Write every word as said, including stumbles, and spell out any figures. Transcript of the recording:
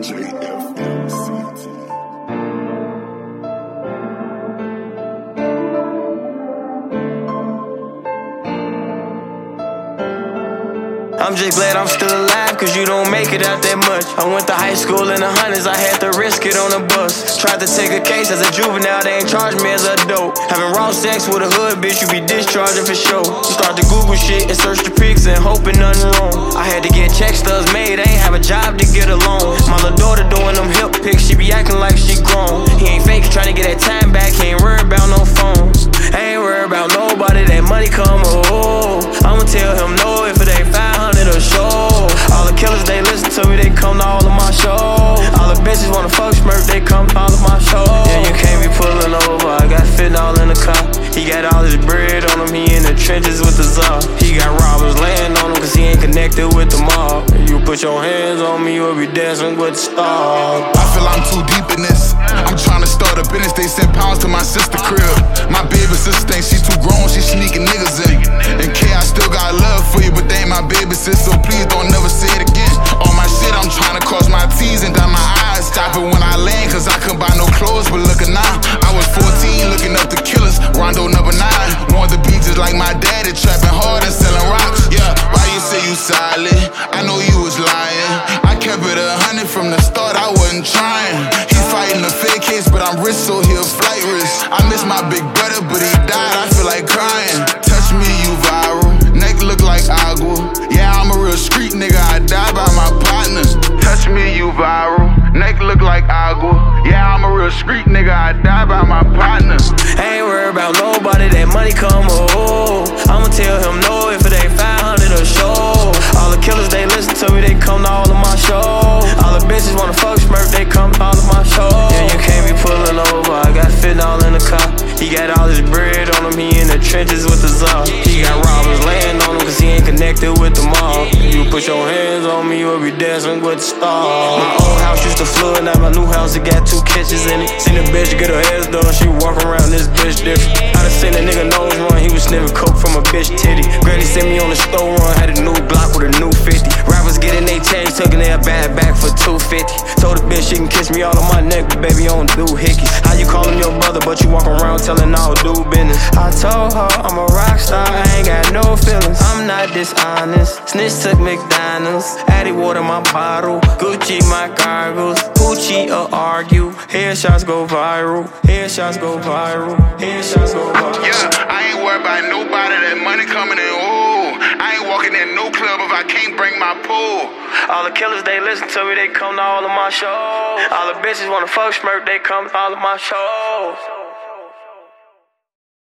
J F M C T. I'm just glad I'm still alive, cause you don't make it out that much. I went to high school in the hundreds, I had to risk it on a bus. Tried to take a case as a juvenile, they ain't charged me as a dope. Having raw sex with a hood bitch, you be discharging for sure. You start to Google shit and search the pics and hoping nothing wrong. I had to get check stubs made, I ain't have a job to get along. My little daughter doing them hip pics, she be acting like she grown. He ain't fake, trying to get that time back, he ain't worried about no phones. I ain't worried about nobody, that money come, oh. I'ma tell him no if it ain't five hundred a show. All the killers, they listen to me, they come to all of my shows. All the bitches wanna fuck smirk, they come to all of my shows. Yeah, you can't be pulling over, I got fentanyl in the car. He got all his bread on him, he in the trenches with the czar. He got robbers laying on him, cause he ain't connected with the mob. You put your hands on me, you'll be dancing with the stars. I feel I'm too deep in this. I'm trying to start a business, they send pounds to my sister crib. My baby sister thinks she too grown, she sneaking niggas in. And K, I still got love for you, but they ain't my baby sis, so please don't never say it again. All my shit, I'm trying to cross my T's and dot my I's. Stop it when I land, cause I couldn't buy no clothes, but look at now. I was fourteen, looking up the killers, Rondo number nine. Wanted to be just like my daddy, trapping hard and selling rocks. Yeah, why you say you solid? I know you was lying. I kept it a hundred from the start, I wasn't trying. He fighting a fake case, but I'm rich, so he a flight risk. I miss my big brother, but he died, I feel like crying. Touch me, you viral. Neck look like agua. Yeah, I'm a real street nigga, I die by my partners. Touch me, you viral. Neck look like agua. Yeah, I'm a real street nigga, I die by my partners. I ain't worried about nobody, that money come, oh. I'ma tell him no if it ain't five hundred a show. All the killers, they listen to me, they come to all of my shows. All the bitches wanna fuck smirk, they come to all of my shows. Yeah, you can't be pulling over, I got fentanyl in the car. He got all his bread on him, he in the trenches with the czar. He got robbers laying on him, cause he ain't connected with the mob. You put your hands on me, you'll be dancing with the stars. My old house used to flood, now my new house, it got two kitchens in it. Seen a bitch get her ass done, she walk around this bitch different. I done seen a nigga nose run, he was sniffing coke from a bitch titty. Granny sent me on the store run, had a new block with a new fifty. Rappers getting they change, tucking their bag back for two fifty. Told the bitch she can kiss me all on my neck, but baby, I don't do hickeys. How you call him your brother, but you walk around telling all do business? I told her I'm a rock star, I ain't got no feelings. I'm not dishonest. Snitch took McDonald's, Addy water my bottle, Gucci my goggles, Gucci or argue. Headshots go viral, headshots go viral, headshots go viral. Yeah, I ain't worried about nobody, that money coming in, ooh. I ain't walking in no club if I can't bring my pool. All the killers, they listen to me, they come to all of my shows. All the bitches wanna fuck smirk, they come to all of my shows.